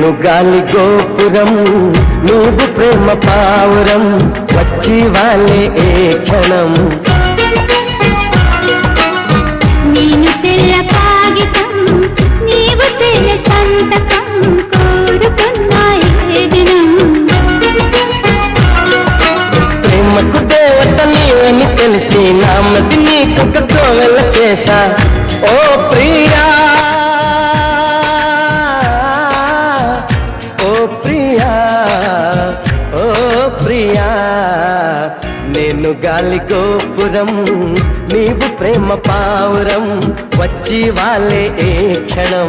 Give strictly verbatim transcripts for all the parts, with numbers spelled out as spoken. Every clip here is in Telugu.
నేను గాలి గోపురం నువ్వు ప్రేమ పావురం వచ్చి వాళ్ళే ఏ క్షణం నేను తెల్ల కాగితం నీవు తెల్ల సంతకం కోరుకున్నా ఏ దినం ప్రేమకు దేవత నీవని తెలిసి నామది నీకొక కోవెల చేసా ఓ ప్రియా నేను గాలి గోపురం నీవు ప్రేమ పావురం వచ్చి వాళ్ళే ఏ క్షణం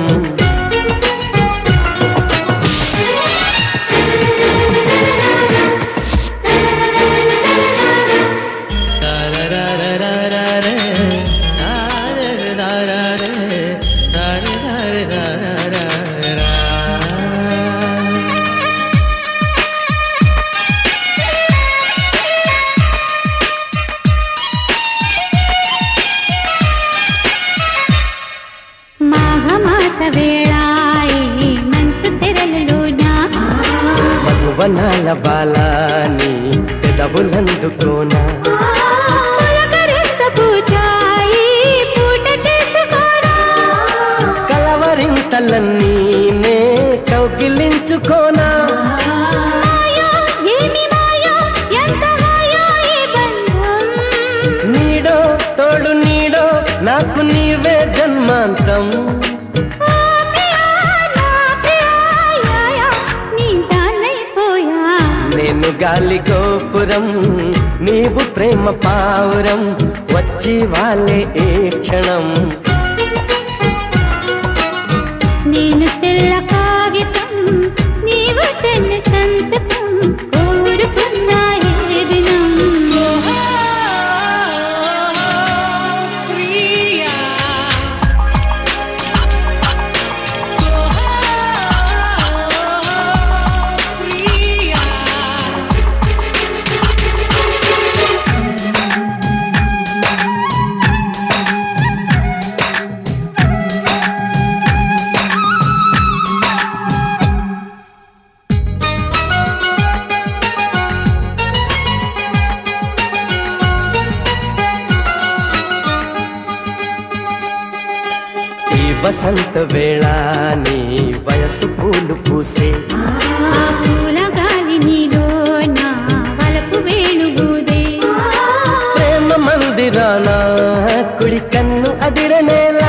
మధువనాల బాలాని పెదవులందుకోనా కలవరింతలన్నీ నే కౌగిలించుకోనా నీడో తోడు నీడో నాకు నీవే జన్మాంతం నేను గాలి గోపురం నీవు ప్రేమ పావురం వచ్చి వాళ్ళే ఏ క్షణం నేను తెల్ల కాగితం నీవు తెల్ల సంతకం కోరుకున్నా ఏ దినం వసంత వేళ నీ వయసు పూలు పూసే పూల గాలి నీలో నా వలపు వేణుగూదే ప్రేమ మందిరాన కుడి కన్ను అదిరనేలా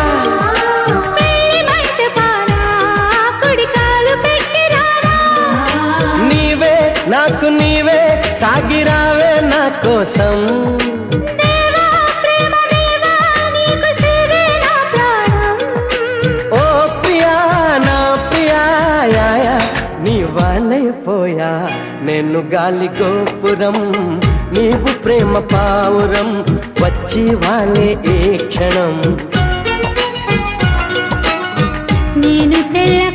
కుడి కాలు పెట్టిరారా నీవే నాకు నీవే సాగిరావే నా కోసం పోయా నేను గాలి గోపురం నీవు ప్రేమ పావురం వచ్చి వాళ్ళే ఏ క్షణం నేను తెల్ల